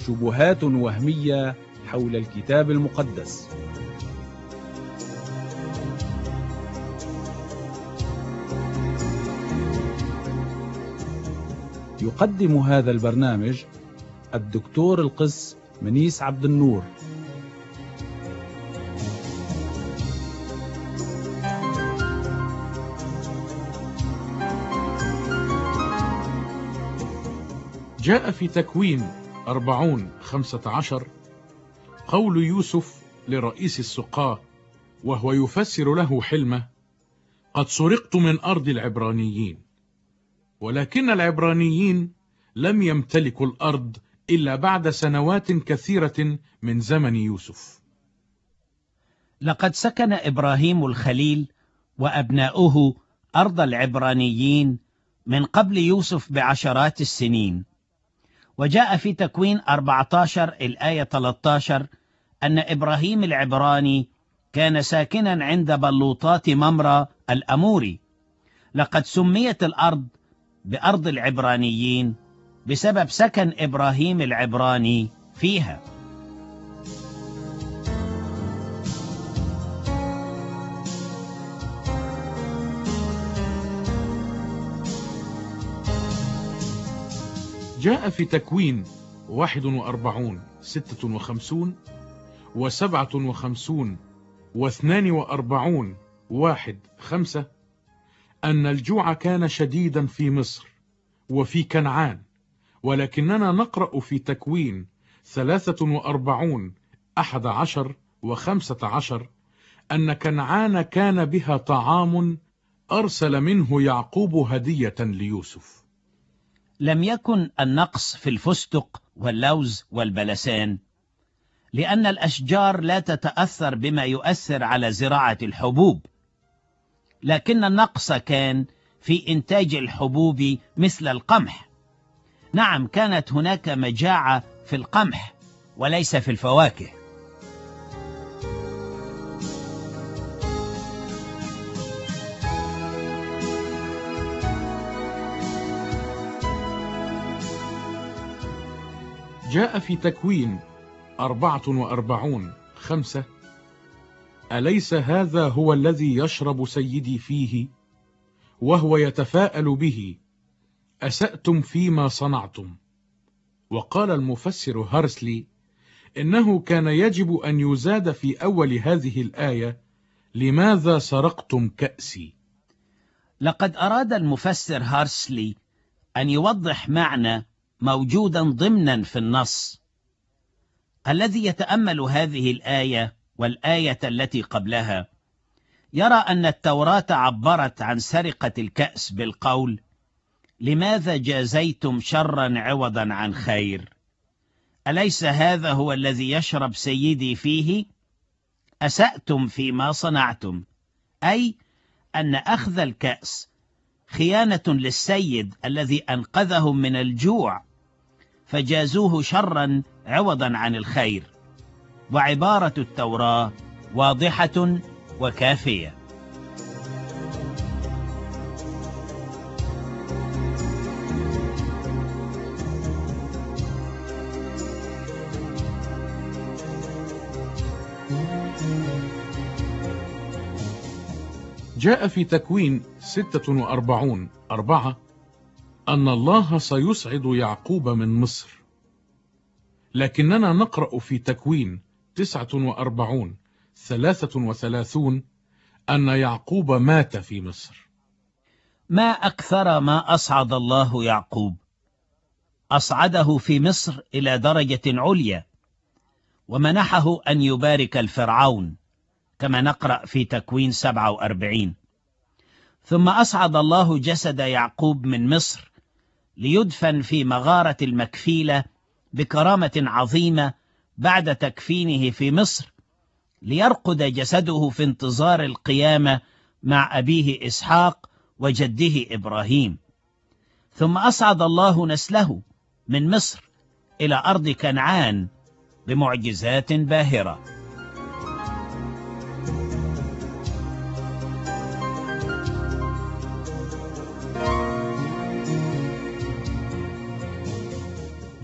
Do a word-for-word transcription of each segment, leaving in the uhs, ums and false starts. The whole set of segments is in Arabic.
شبهات وهمية حول الكتاب المقدس. يقدم هذا البرنامج الدكتور القس منيس عبد النور. جاء في تكوين أربعون خمسة عشر قول يوسف لرئيس السقاة وهو يفسر له حلمه: قد سرقت من أرض العبرانيين. ولكن العبرانيين لم يمتلكوا الأرض إلا بعد سنوات كثيرة من زمن يوسف. لقد سكن إبراهيم الخليل وأبناؤه أرض العبرانيين من قبل يوسف بعشرات السنين. وجاء في تكوين أربعة عشر الآية ثلاثة عشر أن إبراهيم العبراني كان ساكنا عند بلوطات ممرة الأموري. لقد سميت الأرض بأرض العبرانيين بسبب سكن إبراهيم العبراني فيها. جاء في تكوين واحد وأربعون ستة وخمسون وسبعة وخمسون واثنان وأربعون واحد خمسة أن الجوع كان شديدا في مصر وفي كنعان. ولكننا نقرأ في تكوين ثلاثة وأربعون أحد عشر وخمسة عشر أن كنعان كان بها طعام أرسل منه يعقوب هدية ليوسف. لم يكن النقص في الفستق واللوز والبلسان، لأن الأشجار لا تتأثر بما يؤثر على زراعة الحبوب، لكن النقص كان في إنتاج الحبوب مثل القمح. نعم، كانت هناك مجاعة في القمح وليس في الفواكه. جاء في تكوين أربعة وأربعون خمسة: أليس هذا هو الذي يشرب سيدي فيه وهو يتفاءل به؟ أسأتم فيما صنعتم. وقال المفسر هارسلي إنه كان يجب أن يزاد في أول هذه الآية: لماذا سرقتم كأسي؟ لقد أراد المفسر هارسلي أن يوضح معنى موجودا ضمنا في النص. الذي يتأمل هذه الآية والآية التي قبلها يرى أن التوراة عبرت عن سرقة الكأس بالقول: لماذا جازيتم شرا عوضا عن خير؟ أليس هذا هو الذي يشرب سيدي فيه؟ أسأتم فيما صنعتم، أي أن أخذ الكأس خيانة للسيد الذي أنقذهم من الجوع، فجازوه شرا عوضا عن الخير. وعبارة التوراة واضحة وكافية. جاء في تكوين ستة وأربعون أربعة أن الله سيصعد يعقوب من مصر. لكننا نقرأ في تكوين تسعة وأربعون ثلاثة وثلاثون أن يعقوب مات في مصر. ما أكثر ما أصعد الله يعقوب، أصعده في مصر إلى درجة عليا، ومنحه أن يبارك الفرعون كما نقرأ في تكوين سبعة وأربعين. ثم أصعد الله جسد يعقوب من مصر ليدفن في مغارة المكفيلة بكرامة عظيمة بعد تكفينه في مصر، ليرقد جسده في انتظار القيامة مع أبيه إسحاق وجده إبراهيم. ثم أصعد الله نسله من مصر إلى أرض كنعان بمعجزات باهرة.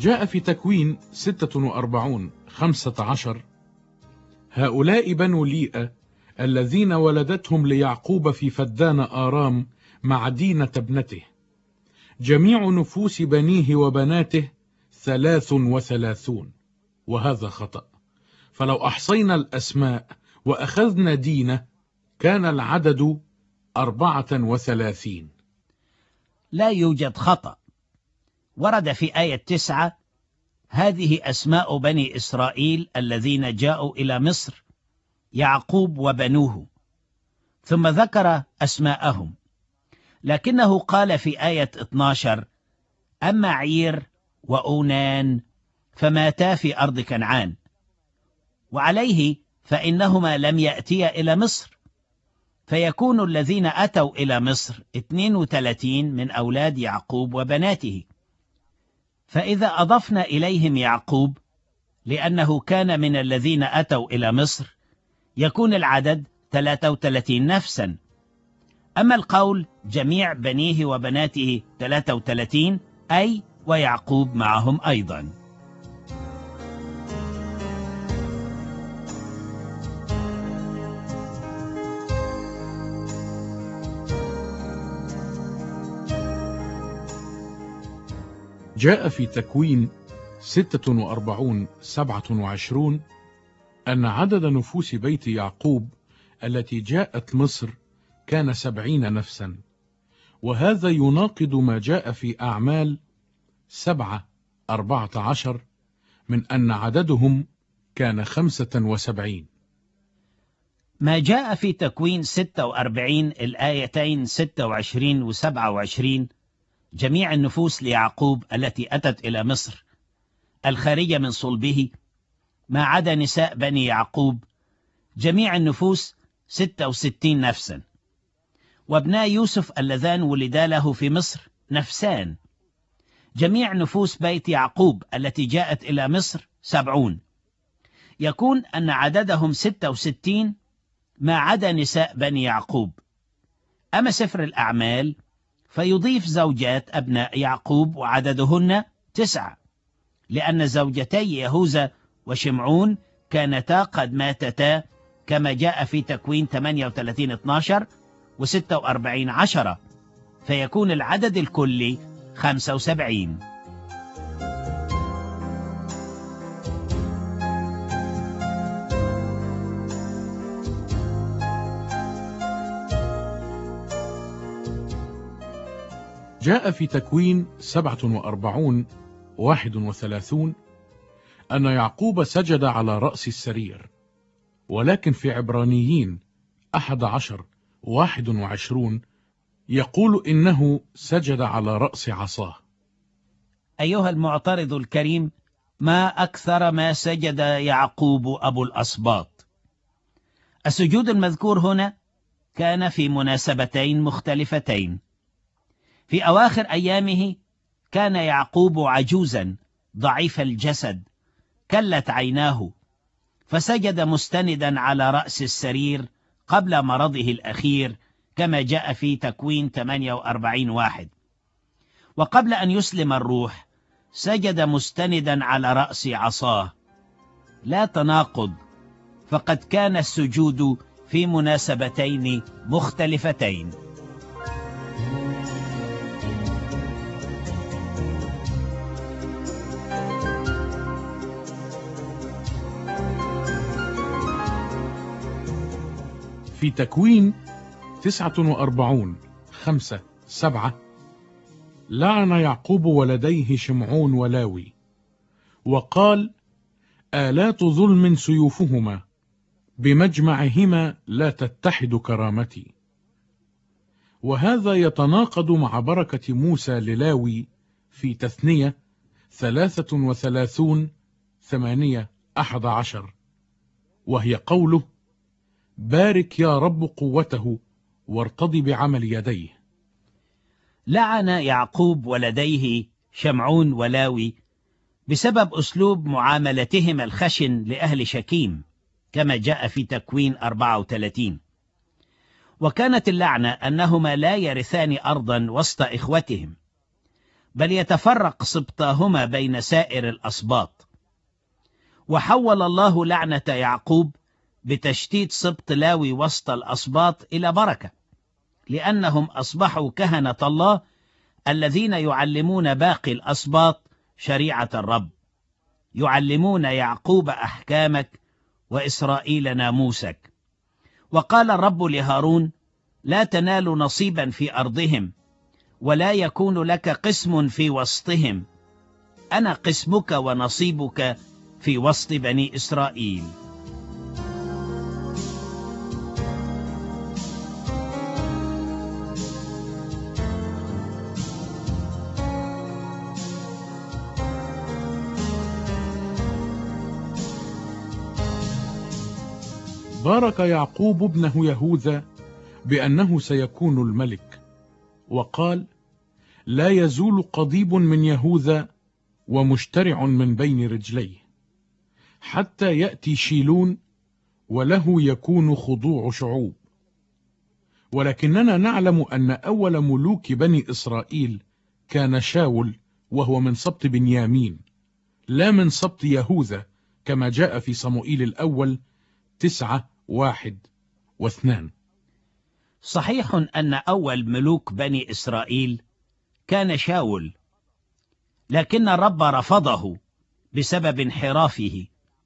جاء في تكوين ستة وأربعون خمسة عشر: هؤلاء بنو ليئة الذين ولدتهم ليعقوب في فدان آرام مع دينة ابنته، جميع نفوس بنيه وبناته ثلاث وثلاثون. وهذا خطأ، فلو أحصينا الأسماء وأخذنا دينة كان العدد أربعة وثلاثين. لا يوجد خطأ. ورد في آية تسعة: هذه أسماء بني إسرائيل الذين جاءوا إلى مصر، يعقوب وبنوه، ثم ذكر أسماءهم. لكنه قال في آية اثني عشر: أما عير وأونان فماتا في أرض كنعان، وعليه فإنهما لم يأتيا إلى مصر، فيكون الذين أتوا إلى مصر اثنين وثلاثين من أولاد يعقوب وبناته. فإذا أضفنا إليهم يعقوب لأنه كان من الذين أتوا إلى مصر، يكون العدد ثلاثة وثلاثين نفسا. أما القول جميع بنيه وبناته ثلاثة وثلاثين، أي ويعقوب معهم أيضا. جاء في تكوين ستة وأربعون سبعة وعشرون أن عدد نفوس بيت يعقوب التي جاءت مصر كان سبعين نفسا، وهذا يناقض ما جاء في أعمال سبعة أربعة عشر من أن عددهم كان خمسة وسبعين. ما جاء في تكوين ستة وأربعين الآيتين ستة وعشرين وسبعة وعشرين: جميع النفوس ليعقوب التي أتت إلى مصر الخارجة من صلبه، ما عدا نساء بني يعقوب، جميع النفوس ستة وستين نفسا. وابنا يوسف اللذان ولدا له في مصر نفسان. جميع نفوس بيت يعقوب التي جاءت إلى مصر سبعون. يكون أن عددهم ستة وستين ما عدا نساء بني يعقوب. أما سفر الأعمال فيضيف زوجات أبناء يعقوب وعددهن تسعة، لأن زوجتي يهوذا وشمعون كانتا قد ماتتا، كما جاء في تكوين ثمانية وثلاثين اثني عشر وستة وأربعين عشرة، فيكون العدد الكلي خمسة وسبعين. جاء في تكوين سبعة وأربعون واحد وثلاثون أن يعقوب سجد على رأس السرير، ولكن في عبرانيين أحد عشر واحد وعشرون يقول إنه سجد على رأس عصاه. أيها المعترض الكريم، ما أكثر ما سجد يعقوب أبو الأسباط. السجود المذكور هنا كان في مناسبتين مختلفتين. في أواخر أيامه كان يعقوب عجوزا ضعيف الجسد، كلت عيناه، فسجد مستندا على رأس السرير قبل مرضه الأخير، كما جاء في تكوين ثمانية وأربعين واحد. وقبل أن يسلم الروح سجد مستندا على رأس عصاه. لا تناقض، فقد كان السجود في مناسبتين مختلفتين. في تكوين تسعة وأربعون خمسة سبعة لعن يعقوب ولديه شمعون ولاوي، وقال: آلات ظلم سيوفهما، بمجمعهما لا تتحد كرامتي. وهذا يتناقض مع بركة موسى للاوي في تثنية ثلاثة وثلاثون ثمانية أحد عشر، وهي قوله: بارك يا رب قوته وارتضي بعمل يديه. لعن يعقوب ولديه شمعون ولاوي بسبب أسلوب معاملتهم الخشن لأهل شكيم، كما جاء في تكوين أربعة وثلاثين. وكانت اللعنة أنهما لا يرثان أرضا وسط إخوتهم، بل يتفرق سبطاهما بين سائر الأسباط. وحول الله لعنة يعقوب بتشتيت سبط لاوي وسط الأسباط إلى بركة، لأنهم أصبحوا كهنة الله الذين يعلمون باقي الأسباط شريعة الرب، يعلمون يعقوب أحكامك وإسرائيل ناموسك. وقال الرب لهارون: لا تنال نصيبا في أرضهم، ولا يكون لك قسم في وسطهم، أنا قسمك ونصيبك في وسط بني إسرائيل. بارك يعقوب ابنه يهوذا بأنه سيكون الملك، وقال: لا يزول قضيب من يهوذا ومشترع من بين رجليه، حتى يأتي شيلون وله يكون خضوع شعوب. ولكننا نعلم أن أول ملوك بني إسرائيل كان شاول، وهو من سبط بنيامين لا من سبط يهوذا، كما جاء في صموئيل الأول تسعة واحد واثنان. صحيح أن أول ملوك بني إسرائيل كان شاول، لكن الرب رفضه بسبب انحرافه،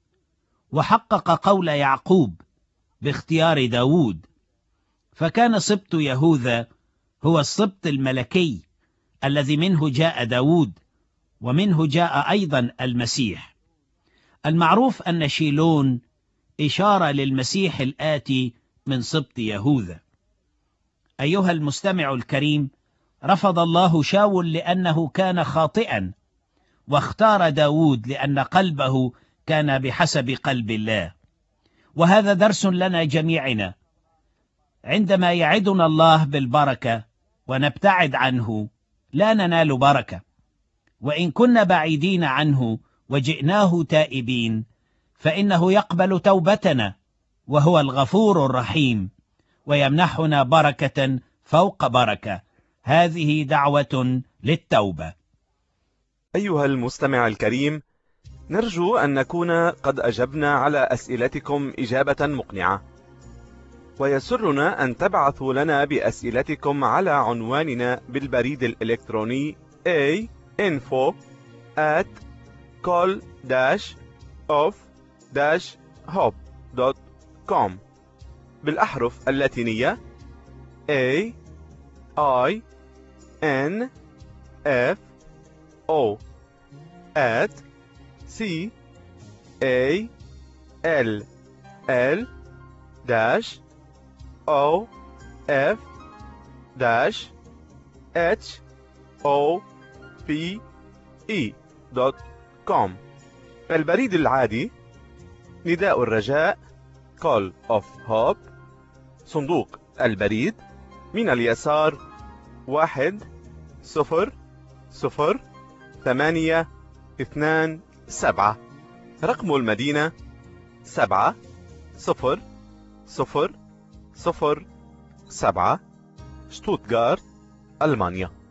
وحقق قول يعقوب باختيار داود، فكان سبط يهوذا هو السبط الملكي الذي منه جاء داود، ومنه جاء أيضا المسيح. المعروف أن شيلون إشارة للمسيح الآتي من سبط يهوذا. أيها المستمع الكريم، رفض الله شاول لأنه كان خاطئا، واختار داود لأن قلبه كان بحسب قلب الله. وهذا درس لنا جميعنا، عندما يعدنا الله بالبركة ونبتعد عنه لا ننال بركة، وإن كنا بعيدين عنه وجئناه تائبين فإنه يقبل توبتنا، وهو الغفور الرحيم، ويمنحنا بركة فوق بركة. هذه دعوة للتوبة. أيها المستمع الكريم، نرجو أن نكون قد أجبنا على أسئلتكم إجابة مقنعة، ويسرنا أن تبعثوا لنا بأسئلتكم على عنواننا بالبريد الإلكتروني a info at call dash of dash hope dot com بالأحرف اللاتينية A I N F O at C A L L dash O F dash H O P E dot com. البريد العادي: نداء الرجاء Call of Hope، صندوق البريد من اليسار واحد صفر صفر ثمانية اثنان سبعة، رقم المدينة سبعة صفر صفر صفر سبعة، شتوتغارت، ألمانيا.